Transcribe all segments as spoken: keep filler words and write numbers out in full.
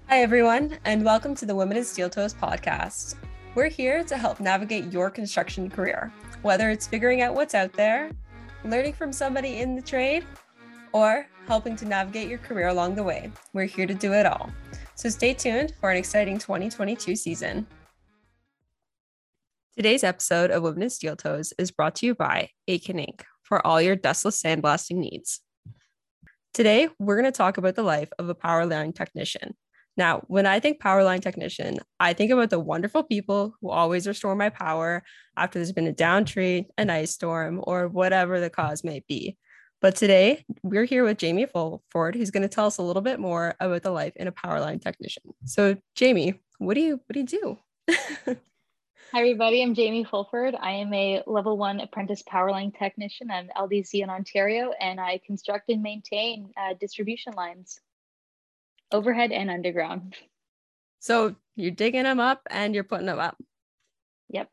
Hi, everyone, and welcome to the Women in Steel Toes podcast. We're here to help navigate your construction career, whether it's figuring out what's out there, learning from somebody in the trade, or helping to navigate your career along the way. We're here to do it all. So stay tuned for an exciting twenty twenty-two season. Today's episode of Women in Steel Toes is brought to you by Aitken Incorporated for all your dustless sandblasting needs. Today, we're going to talk about the life of a power line technician. Now, when I think power line technician, I think about the wonderful people who always restore my power after there's been a down tree, an ice storm, or whatever the cause may be. But today, we're here with Jamie Fulford, who's going to tell us a little bit more about the life in a power line technician. So, Jamie, what do you what do you do? Hi, everybody. I'm Jamie Fulford. I am a level one apprentice power line technician at L D C in Ontario, and I construct and maintain uh, distribution lines, overhead and underground. So you're digging them up and you're putting them up. Yep.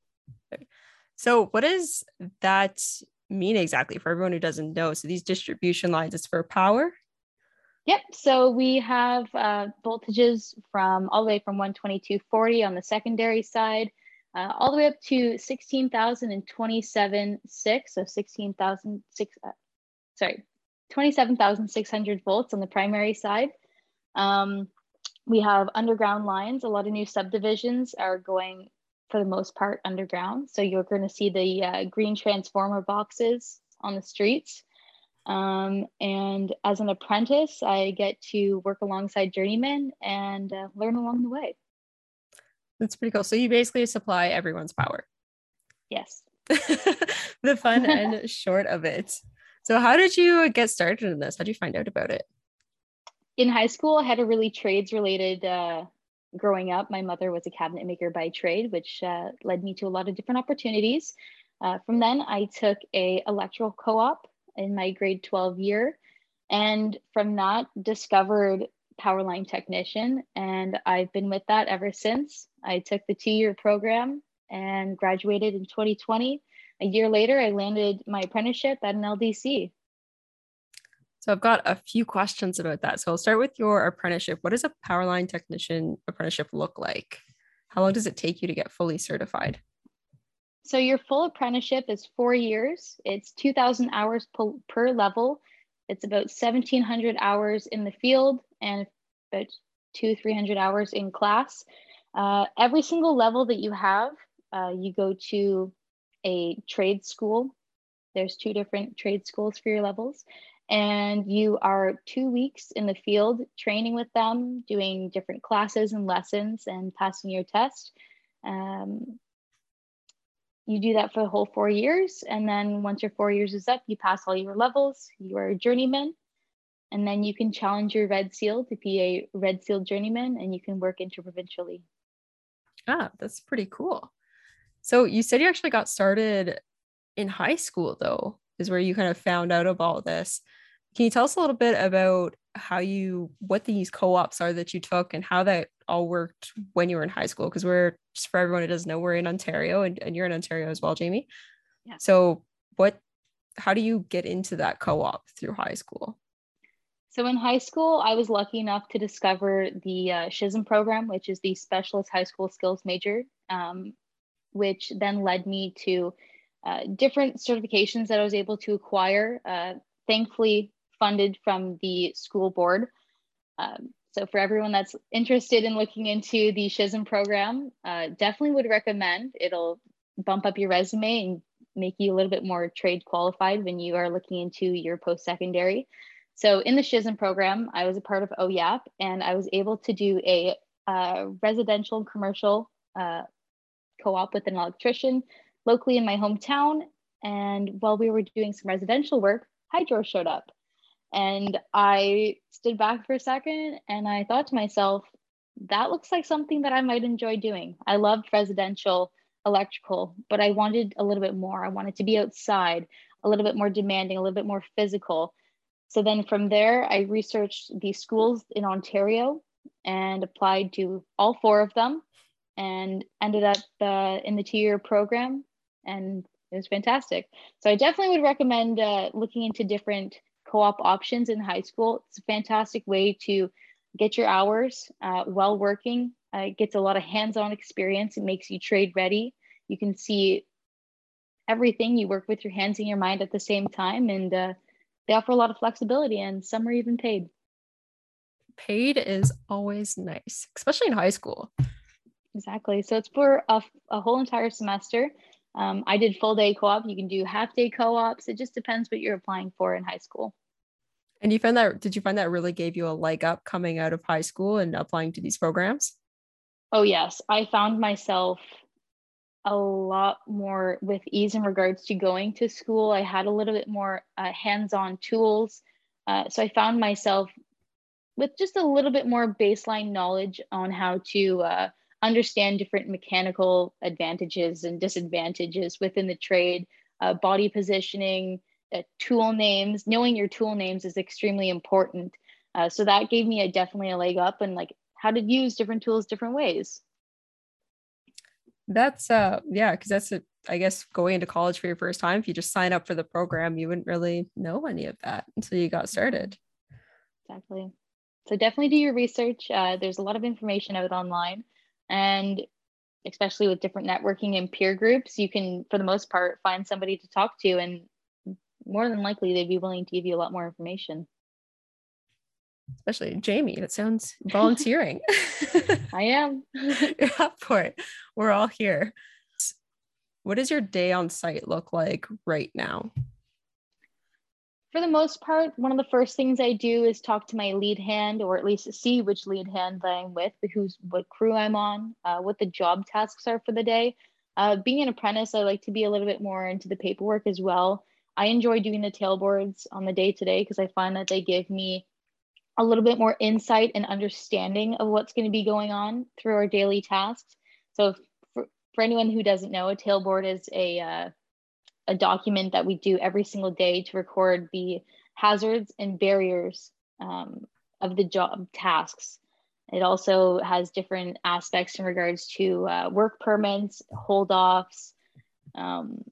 So what does that mean exactly for everyone who doesn't know? So these distribution lines, it's for power? Yep. So we have uh, voltages from all the way from one twenty-two forty on the secondary side, uh, all the way up to sixteen thousand twenty-seven point six, so sixteen thousand six, uh, sorry, twenty-seven thousand six hundred volts on the primary side. Um, we have underground lines. A lot of new subdivisions are going, for the most part, underground. So you're going to see the uh, green transformer boxes on the streets. Um, and as an apprentice, I get to work alongside journeymen and uh, learn along the way. That's pretty cool. So you basically supply everyone's power. Yes. The fun and short of it. So how did you get started in this? How did you find out about it? In high school, I had a really trades related uh, growing up. My mother was a cabinet maker by trade, which uh, led me to a lot of different opportunities. Uh, from then, I took a electrical co-op in my grade twelve year. And from that, discovered power line technician. And I've been with that ever since. I took the two-year program and graduated in twenty twenty. A year later, I landed my apprenticeship at an L D C. So I've got a few questions about that. So I'll start with your apprenticeship. What does a power line technician apprenticeship look like? How long does it take you to get fully certified? So your full apprenticeship is four years. It's two thousand hours per, per level. It's about seventeen hundred hours in the field and about two, three hundred hours in class. Uh, every single level that you have, uh, you go to a trade school. There's two different trade schools for your levels. And you are two weeks in the field training with them, doing different classes and lessons and passing your test. Um, you do that for the whole four years. And then once your four years is up, you pass all your levels, you are a journeyman. And then you can challenge your red seal to be a red seal journeyman, and you can work interprovincially. Ah, that's pretty cool. So you said you actually got started in high school, though, is where you kind of found out about this. Can you tell us a little bit about how you, what these co-ops are that you took and how that all worked when you were in high school? Because we're, just for everyone who doesn't know, we're in Ontario and, and you're in Ontario as well, Jamie. Yeah. So what, how do you get into that co-op through high school? So in high school, I was lucky enough to discover the uh, S H I S M program, which is the Specialist High School Skills Major, um, which then led me to uh, different certifications that I was able to acquire, uh, thankfully funded from the school board. Um, so for everyone that's interested in looking into the S H I S M program, uh, definitely would recommend. It'll bump up your resume and make you a little bit more trade qualified when you are looking into your post-secondary. So in the S H I S M program, I was a part of O Y A P, and I was able to do a uh, residential and commercial uh, co-op with an electrician locally in my hometown. And while we were doing some residential work, hydro showed up. And I stood back for a second and I thought to myself, that looks like something that I might enjoy doing. I loved residential electrical, but I wanted a little bit more. I wanted to be outside, a little bit more demanding, a little bit more physical. So then from there, I researched the schools in Ontario and applied to all four of them and ended up uh, in the two-year program, and it was fantastic. So I definitely would recommend uh, looking into different co-op options in high school. It's a fantastic way to get your hours uh, while working. Uh, it gets a lot of hands-on experience. It makes you trade ready. You can see everything. You work with your hands and your mind at the same time, and uh, they offer a lot of flexibility, and some are even paid. Paid is always nice, especially in high school. Exactly. So it's for a, a whole entire semester. Um, I did full day co-op. You can do half day co-ops. It just depends what you're applying for in high school. And you found that, did you find that really gave you a leg up coming out of high school and applying to these programs? Oh, yes. I found myself a lot more with ease in regards to going to school. I had a little bit more uh, hands-on tools. Uh, so I found myself with just a little bit more baseline knowledge on how to uh, understand different mechanical advantages and disadvantages within the trade, uh, body positioning, uh, tool names. Knowing your tool names is extremely important. Uh, so that gave me a definitely a leg up and like how to use different tools different ways. That's uh yeah, because that's a, I guess going into college for your first time, if you just sign up for the program, you wouldn't really know any of that until you got started. Exactly. So definitely do your research. Uh, there's a lot of information out online, and especially with different networking and peer groups, you can, for the most part, find somebody to talk to, and more than likely they'd be willing to give you a lot more information. Especially Jamie, that sounds volunteering. I am. You're up for it. We're all here. What does your day on site look like right now? For the most part, one of the first things I do is talk to my lead hand, or at least see which lead hand that I'm with, who's what crew I'm on, uh, what the job tasks are for the day. Uh, being an apprentice, I like to be a little bit more into the paperwork as well. I enjoy doing the tailboards on the day to day because I find that they give me a little bit more insight and understanding of what's going to be going on through our daily tasks. So for, for anyone who doesn't know, a tailboard is a uh, a document that we do every single day to record the hazards and barriers um, of the job tasks. It also has different aspects in regards to uh, work permits, hold offs. Um,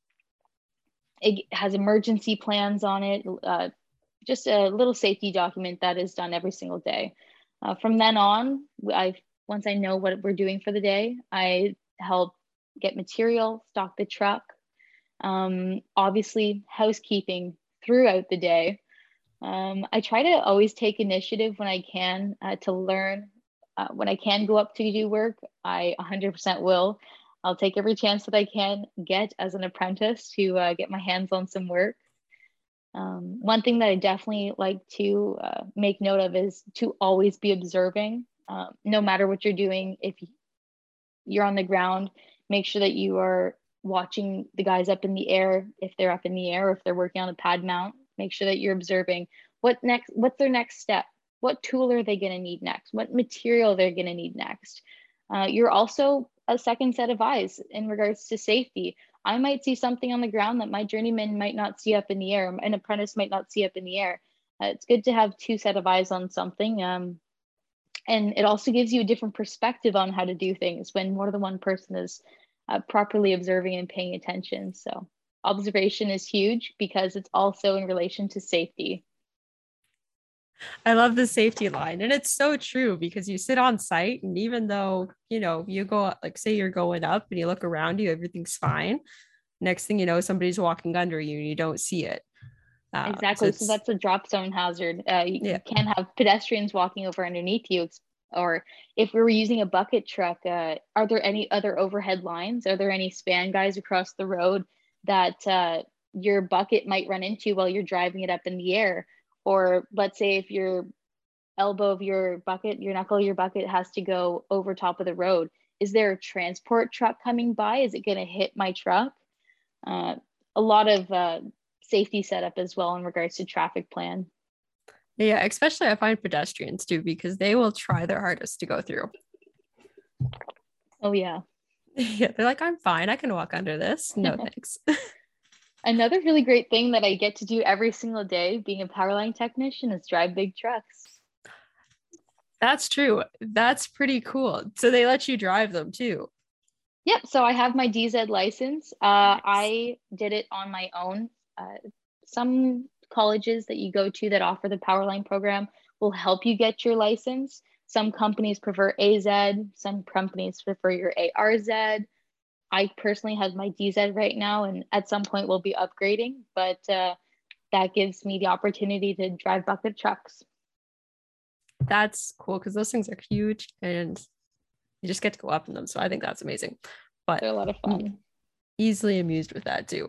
it has emergency plans on it, uh, just a little safety document that is done every single day. Uh, from then on, I once I know what we're doing for the day, I help get material, stock the truck, um, obviously housekeeping throughout the day. Um, I try to always take initiative when I can uh, to learn. Uh, when I can go up to do work, I one hundred percent will. I'll take every chance that I can get as an apprentice to uh, get my hands on some work. Um, one thing that I definitely like to uh, make note of is to always be observing, um, no matter what you're doing. If you're on the ground, make sure that you are watching the guys up in the air. If they're up in the air, or if they're working on a pad mount, make sure that you're observing what next, what's their next step? What tool are they going to need next? What material they're going to need next? Uh, you're also a second set of eyes in regards to safety. I might see something on the ground that my journeyman might not see up in the air, an apprentice might not see up in the air. Uh, it's good to have two set of eyes on something. Um, and it also gives you a different perspective on how to do things when more than one person is uh, properly observing and paying attention. So observation is huge because it's also in relation to safety. I love the safety line. And it's so true because you sit on site, and even though, you know, you go, like, say you're going up and you look around you, everything's fine. Next thing you know, somebody's walking under you and you don't see it. Uh, exactly. So, so that's a drop zone hazard. Uh, you, yeah. you can't have pedestrians walking over underneath you. Or if we were using a bucket truck, uh, are there any other overhead lines? Are there any span guys across the road that uh, your bucket might run into while you're driving it up in the air? Or let's say if your elbow of your bucket, your knuckle of your bucket has to go over top of the road. Is there a transport truck coming by? Is it going to hit my truck? Uh, a lot of uh, safety setup as well in regards to traffic plan. Yeah, especially I find pedestrians too, because they will try their hardest to go through. Oh, yeah. Yeah, they're like, I'm fine. I can walk under this. No, thanks. Another really great thing that I get to do every single day being a power line technician is drive big trucks. That's true. That's pretty cool. So they let you drive them too. Yep. So I have my D Z license. Uh, nice. I did it on my own. Uh, some colleges that you go to that offer the power line program will help you get your license. Some companies prefer A Z, some companies prefer your A R Z. I personally have my D Z right now, and at some point we'll be upgrading, but uh, that gives me the opportunity to drive bucket trucks. That's cool because those things are huge and you just get to go up in them. So I think that's amazing. But they're a lot of fun. I'm easily amused with that too.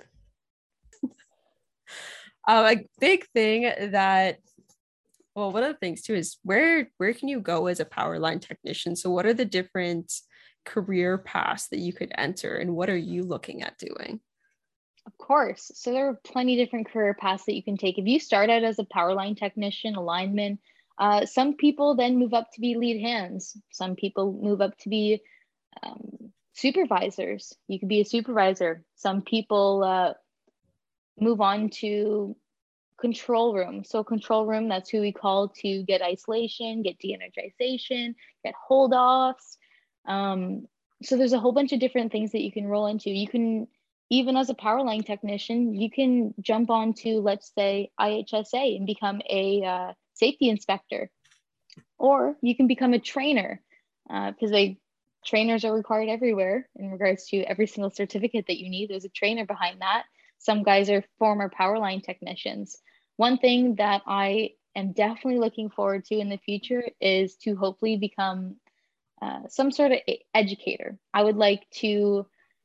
um, a big thing that, well, one of the things too is where where can you go as a power line technician? So what are the different career paths that you could enter, and what are you looking at doing? Of course. So there are plenty of different career paths that you can take. If you start out as a power line technician, a lineman, uh, some people then move up to be lead hands. Some people move up to be um, supervisors. You could be a supervisor. Some people uh, move on to control room. So control room, that's who we call to get isolation, get de-energization, get hold offs. Um, so there's a whole bunch of different things that you can roll into. You can, even as a power line technician, you can jump on to, let's say, I H S A and become a uh, safety inspector. Or you can become a trainer, because uh, they trainers are required everywhere in regards to every single certificate that you need. There's a trainer behind that. Some guys are former power line technicians. One thing that I am definitely looking forward to in the future is to hopefully become uh, some sort of educator. I would like to,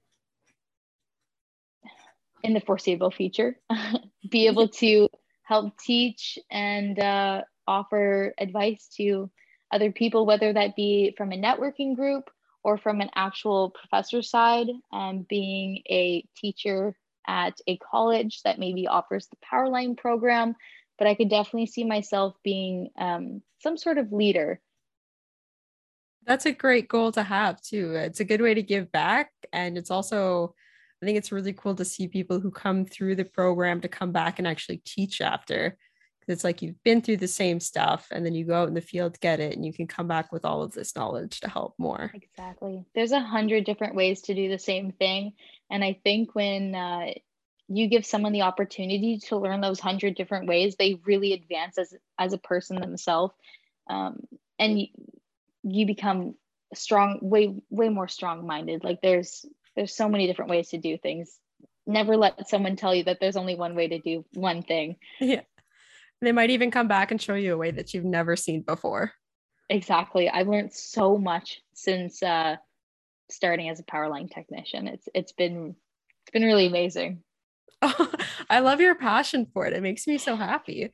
in the foreseeable future, be able to help teach and uh, offer advice to other people, whether that be from a networking group or from an actual professor side, um, being a teacher at a college that maybe offers the Powerline program. But I could definitely see myself being um, some sort of leader. That's a great goal to have too. It's a good way to give back. And it's also, I think it's really cool to see people who come through the program to come back and actually teach after. It's like you've been through the same stuff and then you go out in the field, get it, and you can come back with all of this knowledge to help more. Exactly. There's a hundred different ways to do the same thing. And I think when uh, you give someone the opportunity to learn those hundred different ways, they really advance as, as a person themselves. Um, and you, you become strong, way, way more strong-minded. Like there's, there's so many different ways to do things. Never let someone tell you that there's only one way to do one thing. Yeah. They might even come back and show you a way that you've never seen before. Exactly. I've learned so much since uh, starting as a power line technician. It's it's been it's been really amazing. Oh, I love your passion for it. It makes me so happy.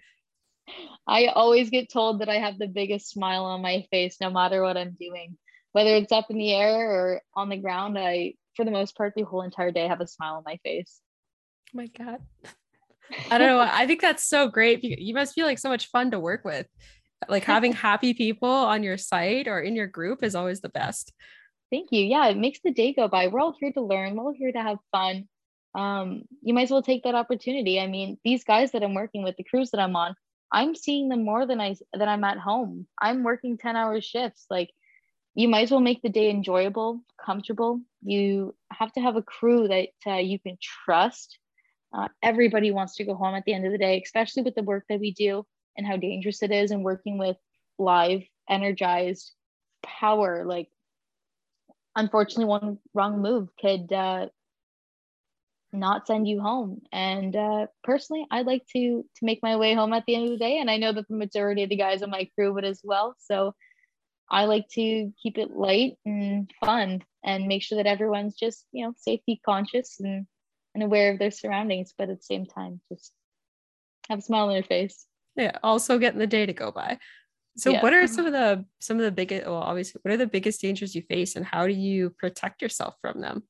I always get told that I have the biggest smile on my face no matter what I'm doing. Whether it's up in the air or on the ground, I, for the most part, the whole entire day have a smile on my face. Oh my God. I don't know. I think that's so great. You must feel like so much fun to work with. Like having happy people on your site or in your group is always the best. Thank you. Yeah, it makes the day go by. We're all here to learn. We're all here to have fun. Um, you might as well take that opportunity. I mean, these guys that I'm working with, the crews that I'm on, I'm seeing them more than I than I'm at home. I'm working ten hour shifts. Like, you might as well make the day enjoyable, comfortable. You have to have a crew that uh, you can trust. Uh, everybody wants to go home at the end of the day, especially with the work that we do and how dangerous it is and working with live, energized power. Like, unfortunately, one wrong move could uh, not send you home. And uh, personally, I'd like to to make my way home at the end of the day. And I know that the majority of the guys on my crew would as well. So I like to keep it light and fun and make sure that everyone's just, you know, safety conscious and and aware of their surroundings, but at the same time, just have a smile on their face. Yeah. Also getting the day to go by. So Yeah. what are some of the some of the biggest, well, obviously, what are the biggest dangers you face and how do you protect yourself from them?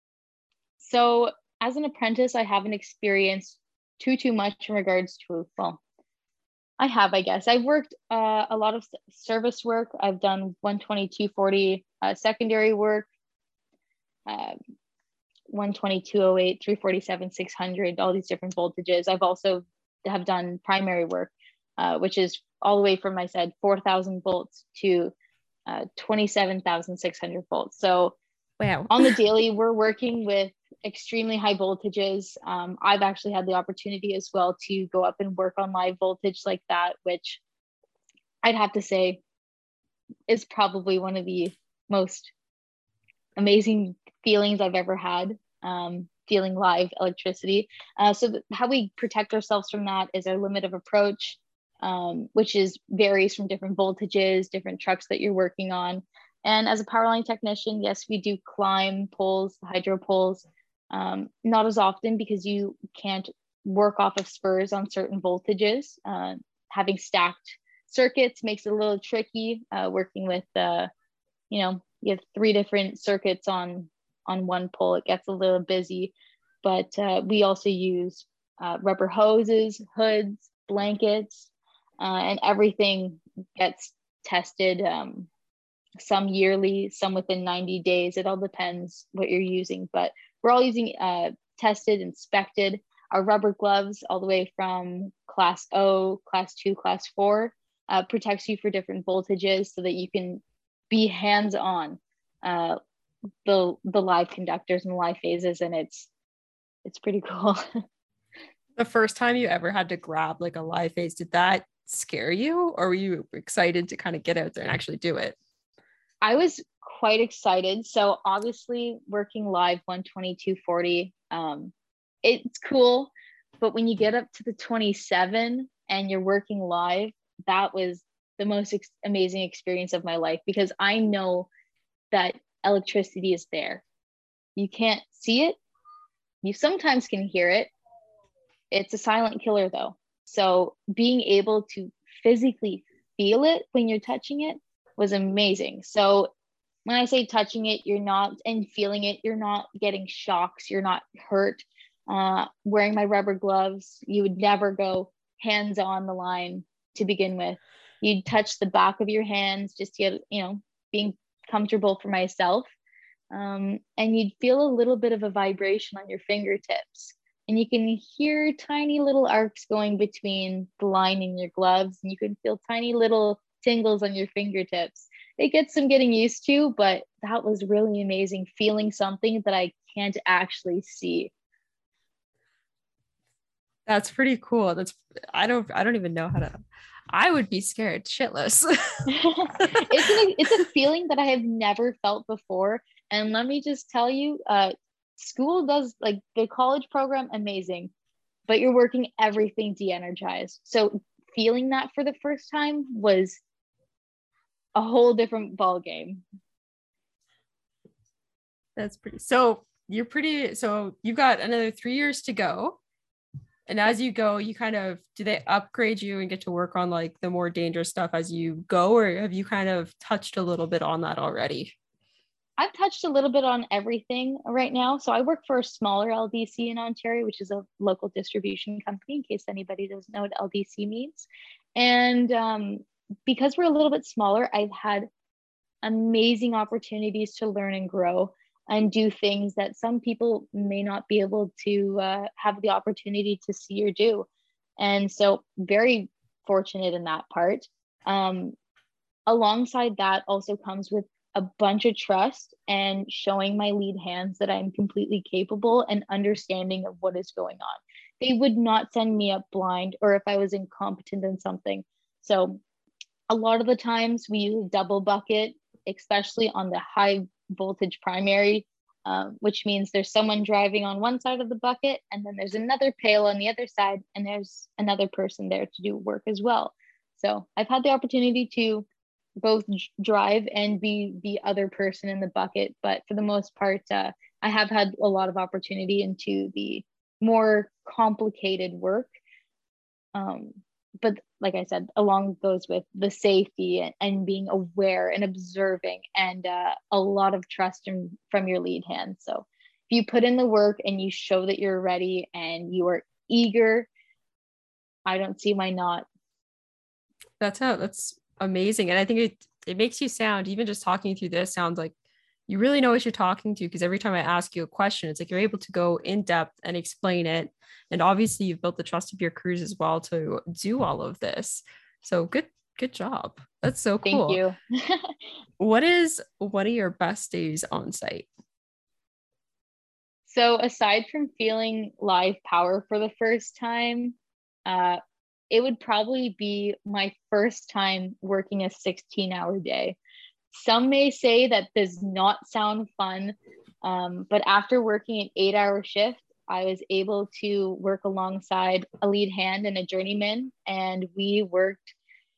So as an apprentice, I haven't experienced too, too much in regards to, well, I have, I guess. I've worked uh, a lot of service work. I've done one twenty, two forty uh, secondary work. Um, one twenty, two oh eight, three forty-seven, six hundred, all these different voltages. I've also have done primary work, uh, which is all the way from, I said, four thousand volts to uh, twenty-seven thousand six hundred volts. So wow. On the daily, we're working with extremely high voltages. Um, I've actually had the opportunity as well to go up and work on live voltage like that, which I'd have to say is probably one of the most amazing feelings I've ever had. Um, feeling live electricity. Uh, so th- how we protect ourselves from that is our limit of approach, um, which is varies from different voltages, different trucks that you're working on. And as a power line technician, yes, we do climb poles, hydro poles, um, not as often because you can't work off of spurs on certain voltages. Uh, having stacked circuits makes it a little tricky uh, working with, uh, you know, you have three different circuits on on one pole. It gets a little busy, but uh, we also use uh, rubber hoses, hoods, blankets, uh, and everything gets tested. Um, some yearly, some within ninety days. It all depends what you're using, but we're all using uh, tested, inspected. Our rubber gloves, all the way from class O, class two, class four, uh, protects you for different voltages so that you can be hands-on uh, the the live conductors and the live phases, and it's it's pretty cool. The first time you ever had to grab like a live phase, did that scare you, or were you excited to kind of get out there and actually do it? I was quite excited. So obviously working live one twenty-two forty, um, it's cool. But when you get up to the twenty-seven and you're working live, that was the most ex- amazing experience of my life, because I know that electricity is there. You can't see it. You sometimes can hear it. It's a silent killer though. So being able to physically feel it when you're touching it was amazing. So when I say touching it, you're not, and feeling it, you're not getting shocks, you're not hurt. Uh, wearing my rubber gloves, you would never go hands on the line to begin with. You'd touch the back of your hands just to get, you know, being comfortable for myself. Um, and you'd feel a little bit of a vibration on your fingertips. And you can hear tiny little arcs going between the line in your gloves, and you can feel tiny little tingles on your fingertips. It gets some getting used to, but that was really amazing, feeling something that I can't actually see. That's pretty cool. That's I don't I don't even know how to. I would be scared shitless. it's an it's a feeling that I have never felt before. And let me just tell you, uh, school does, like, the college program, amazing, but you're working everything de-energized. So feeling that for the first time was a whole different ball game. That's pretty. So you're pretty. So you've got another three years to go. And as you go, you kind of, do they upgrade you and get to work on like the more dangerous stuff as you go, or have you kind of touched a little bit on that already? I've touched a little bit on everything right now. So I work for a smaller L D C in Ontario, which is a local distribution company, in case anybody doesn't know what L D C means. And um, because we're a little bit smaller, I've had amazing opportunities to learn and grow and do things that some people may not be able to uh, have the opportunity to see or do. And so very fortunate in that part. Um, alongside that also comes with a bunch of trust and showing my lead hands that I'm completely capable and understanding of what is going on. They would not send me up blind or if I was incompetent in something. So a lot of the times we use a double bucket, especially on the high voltage primary, um, which means there's someone driving on one side of the bucket and then there's another pail on the other side and there's another person there to do work as well. So I've had the opportunity to both drive and be the other person in the bucket, but for the most part, uh, I have had a lot of opportunity into the more complicated work. Um, but like I said, along goes with the safety and, and being aware and observing and uh, a lot of trust in, from your lead hand. So if you put in the work and you show that you're ready and you are eager, I don't see why not. That's how that's amazing. And I think it it makes you sound, even just talking through this, sounds like you really know what you're talking to, because every time I ask you a question, it's like you're able to go in depth and explain it. And obviously you've built the trust of your crews as well to do all of this. So good, good job. That's so Thank cool. you. What is one of your best days on site? So aside from feeling live power for the first time, uh, it would probably be my first time working a sixteen hour day. Some may say that does not sound fun, um, but after working an eight hour shift, I was able to work alongside a lead hand and a journeyman, and we worked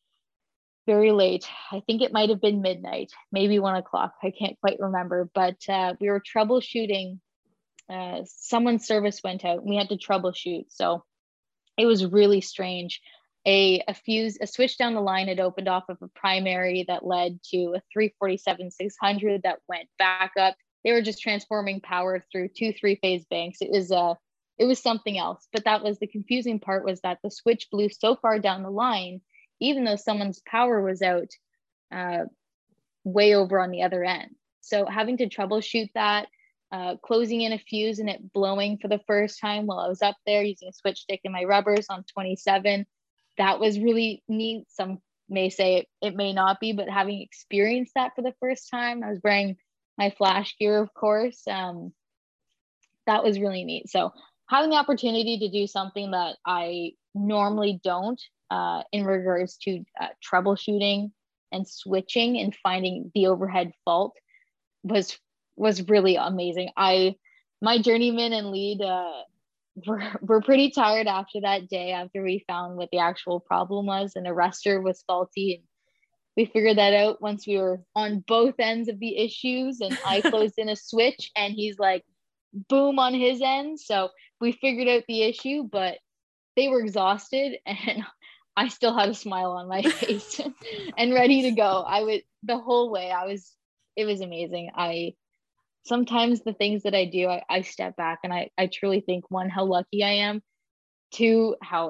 very late. I think it might have been midnight, maybe one o'clock. I can't quite remember, but uh, we were troubleshooting. Uh, someone's service went out and we had to troubleshoot. So it was really strange. A, a fuse, a switch down the line had opened off of a primary that led to a three forty-seven six hundred that went back up. They were just transforming power through two three-phase banks. It was uh, it was something else. But that was the confusing part, was that the switch blew so far down the line, even though someone's power was out uh, way over on the other end. So having to troubleshoot that, uh, closing in a fuse and it blowing for the first time while I was up there using a switch stick and my rubbers on twenty-seven, that was really neat. Some may say it, it may not be, but having experienced that for the first time, I was wearing my flash gear, of course. Um, that was really neat. So having the opportunity to do something that I normally don't, uh, in regards to uh, troubleshooting and switching and finding the overhead fault, was was really amazing. I my journeyman and lead uh, were were pretty tired after that day, after we found what the actual problem was, and the arrestor was faulty. And we figured that out once we were on both ends of the issues, and I closed in a switch and he's like boom on his end. So we figured out the issue, but they were exhausted and I still had a smile on my face and ready to go. I would, the whole way I was, it was amazing. I, sometimes the things that I do, I, I step back and I, I truly think, one, how lucky I am, two, how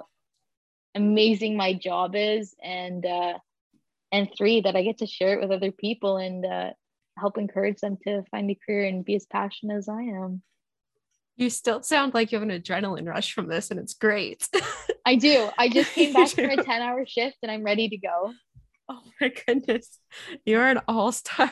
amazing my job is, and, uh, and three, that I get to share it with other people and uh, help encourage them to find a career and be as passionate as I am. You still sound like you have an adrenaline rush from this, and it's great. I do. I just came back from a ten hour shift and I'm ready to go. Oh my goodness. You're an all-star.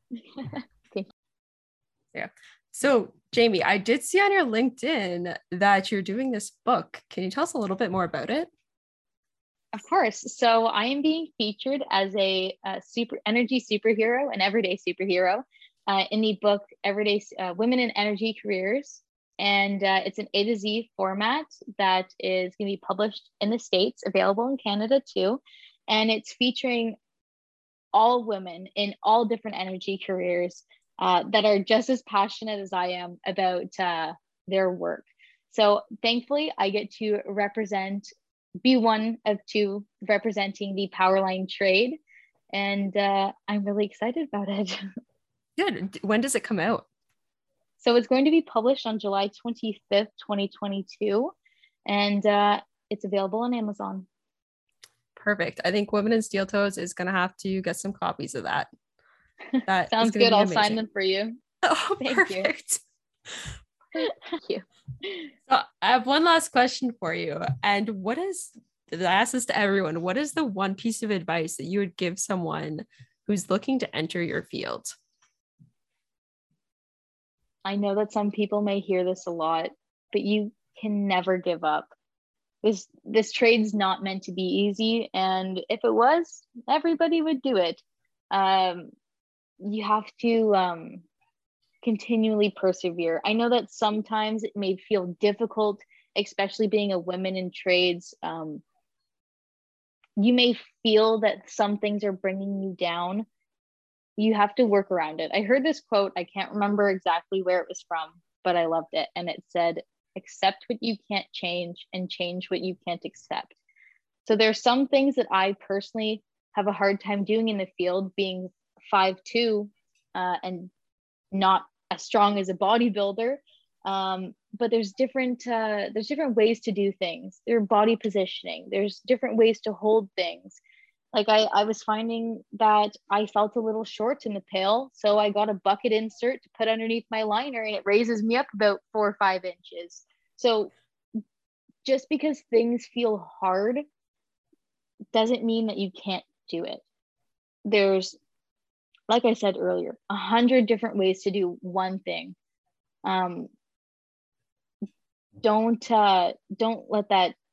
Yeah. So Jamie, I did see on your LinkedIn that you're doing this book. Can you tell us a little bit more about it? Of course. So I am being featured as a, a super energy superhero, an everyday superhero, uh, in the book Everyday uh, Women in Energy Careers. And uh, it's an A to Z format that is going to be published in the States, available in Canada too. And it's featuring all women in all different energy careers uh, that are just as passionate as I am about uh, their work. So thankfully, I get to represent, be one of two representing the Powerline trade. And uh, I'm really excited about it. Good. When does it come out? So it's going to be published on July twenty-fifth, twenty twenty-two. And uh, it's available on Amazon. Perfect. I think Women in Steel Toes is going to have to get some copies of that. That sounds good. I'll sign them for you. Oh, Thank perfect. You. Thank you. So I have one last question for you. And what is, I ask this to everyone, what is the one piece of advice that you would give someone who's looking to enter your field? I know that some people may hear this a lot, but you can never give up. This this trade's not meant to be easy, and if it was, everybody would do it. Um, you have to um, continually persevere. I know that sometimes it may feel difficult, especially being a woman in trades. Um, you may feel that some things are bringing you down. You have to work around it. I heard this quote, I can't remember exactly where it was from, but I loved it. And it said, accept what you can't change and change what you can't accept. So there's some things that I personally have a hard time doing in the field, being five two uh, and not as strong as a bodybuilder. Um, but there's different, uh, there's different ways to do things. There's body positioning. There's different ways to hold things. Like I, I was finding that I felt a little short in the pail. So I got a bucket insert to put underneath my liner, and it raises me up about four or five inches. So just because things feel hard doesn't mean that you can't do it. There's, like I said earlier, a hundred different ways to do one thing. Um, don't, uh, don't let that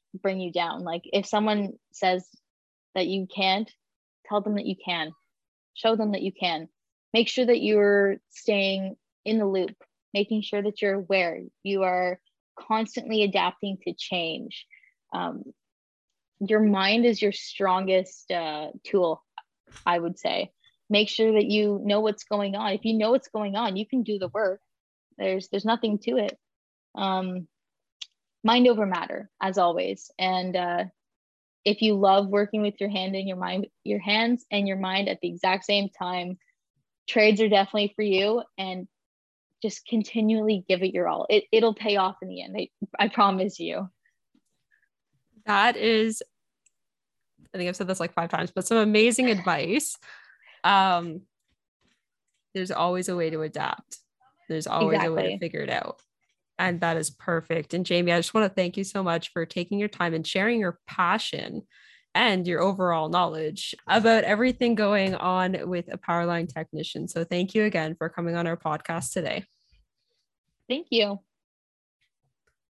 bring you down. Like if someone says that you can't, tell them that you can. Show them that you can. Make sure that you're staying in the loop, making sure that you're aware. You are constantly adapting to change. Um, your mind is your strongest uh, tool, I would say. Make sure that you know what's going on. If you know what's going on, you can do the work. There's there's nothing to it. Um, mind over matter, as always. And uh, if you love working with your hand and your mind, your hands and your mind at the exact same time, trades are definitely for you. And just continually give it your all. It, it'll pay off in the end. I, I promise you. That is, I think I've said this like five times, but some amazing advice. Um, there's always a way to adapt. There's always exactly. a way to figure it out. And that is perfect. And Jamie, I just want to thank you so much for taking your time and sharing your passion and your overall knowledge about everything going on with a power line technician. So thank you again for coming on our podcast today. Thank you.